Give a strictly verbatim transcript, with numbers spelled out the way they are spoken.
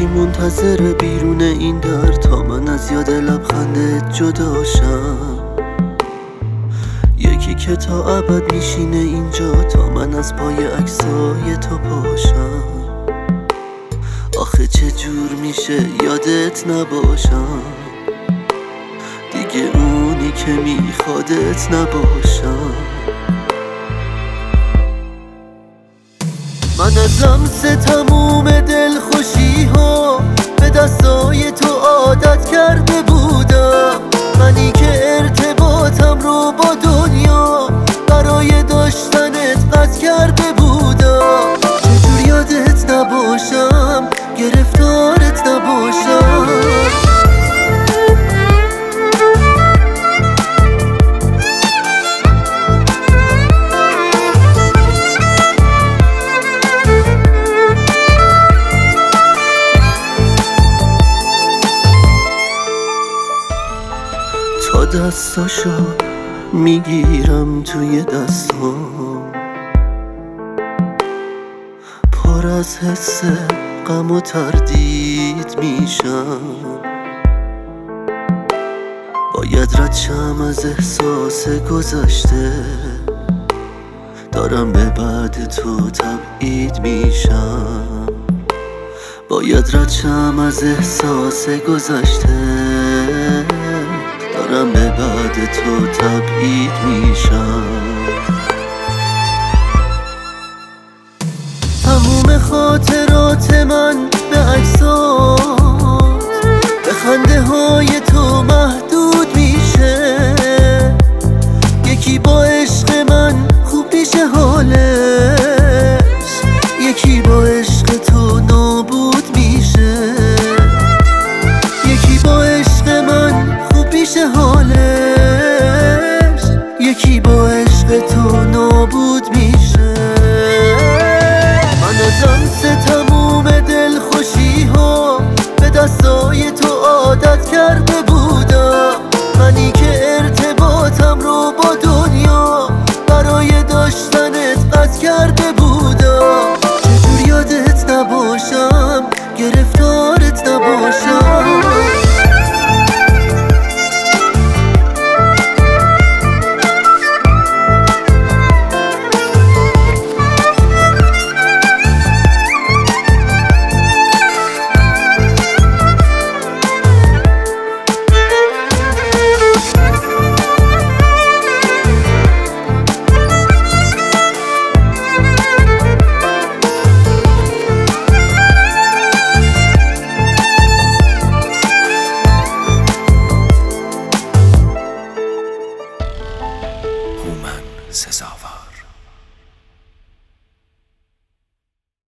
یکی منتظر بیرون این در تا من از یاد لبخندت جدا شم، یکی که تا ابد میشینه اینجا تا من از پای عکسای تو پاشم. آخه چه جور میشه یادت نباشم، دیگه اونی که میخوادت نباشم. من از لمس تموم دلخوشی ها به دستای تو عادت کرده بودم، منی که ارتباطم رو با دنیا برای داشتنت قطع کرده بودم. چجور یادت نباشم، گرفتارت نباشم. تا دستاشو میگیرم توی دستام، پر از حس غم و تردید میشم. باید رد شم از احساس گذشته، دارم به بعد تو تبعید میشم. باید رد شم از احساس گذشته، دارم به بعد تو تبعید میشم. تموم خاطرات من به عکسات، به خنده های تو محدود میشه. یکی با عشق من خوب میشه حالش، یکی با عشق